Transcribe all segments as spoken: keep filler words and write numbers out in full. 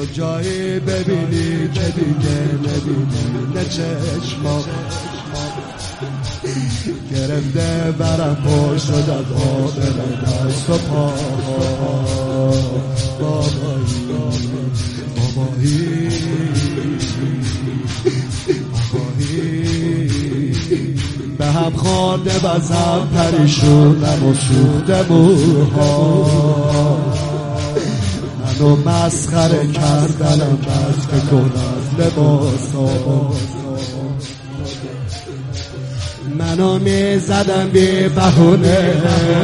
تو جایی ببینی که دیگه نبینی نه چشما گرفته برم پر شد از آدم دست و پا بابایی بابایی به هم خورده بزم پریشونم و سوخته موها منو مسخره کردنم بس که کن از لباس ها منو میزدم بی بهونه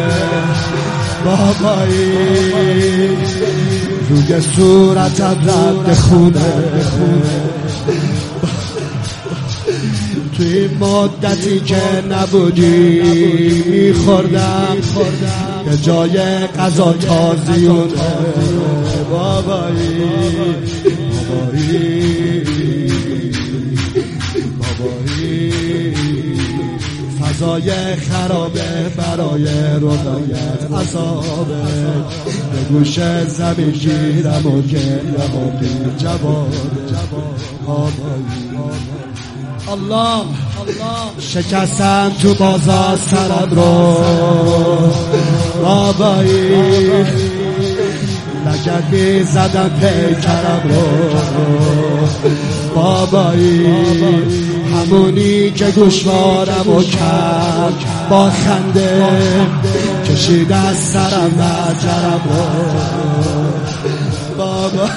بابایی روی صورتم رد خونه توی مدتی که نبودی میخوردم به جای غذا تازیونه بابایی بابایی بابایی فضای خرابه برای رضایت عذابه به گوش زمین گیرم و گرم و بی جوابه بابایی الله شکستم تو بازار سرم رو بابایی لگد می زدم پیکرم رو بابایی همونی که گوشوارم و کرد با خنده کشید از سرم نجرم رو بابا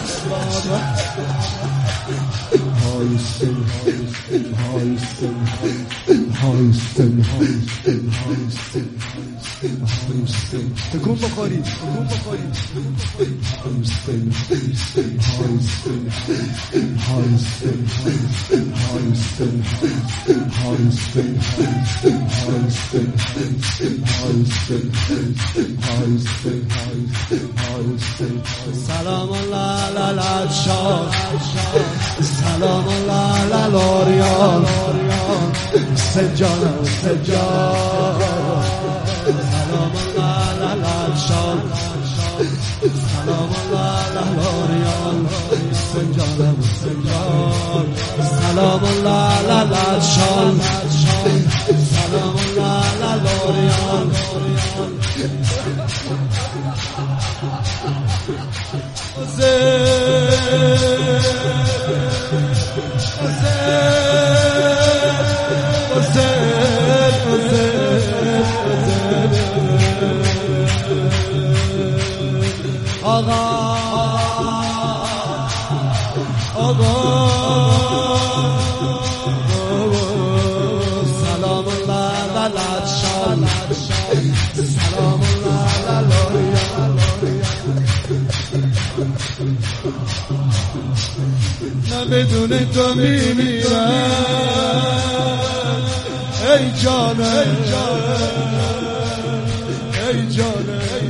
هایستن هایستن هایستن هایستن هایستن هایستن تکون بخوری تکون بخوری هایستن هایستن هایستن هایستن هایستن هایستن هایستن هایستن هایستن سلام الله علی شاه سلام الله علی لوریان سجانم سجان سلام الله علی شاه سلام الله علی لوریان سجانم سجان سلام الله علی شاه سلام الله علی لوریان آقا آقا سلام الله علی شان سلام الله علی من بدون تو میمیرم ای جان ای جان ای جان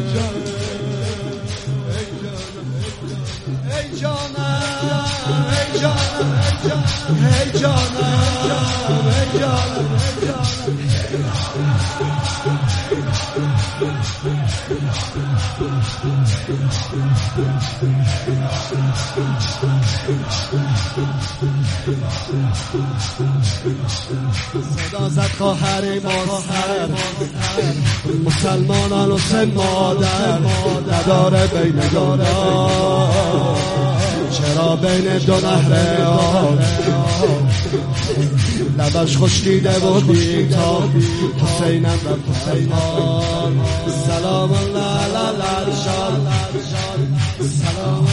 ای جانم ای جانم ای جانم ای جانم صدا زد خواهر مادر مسلمانان و سه مادر نداره بین دانا چرا بین دو نهر آب لبش خشکیده و بیتاب حسینم رفت حسینان سلام الله علی شان سلام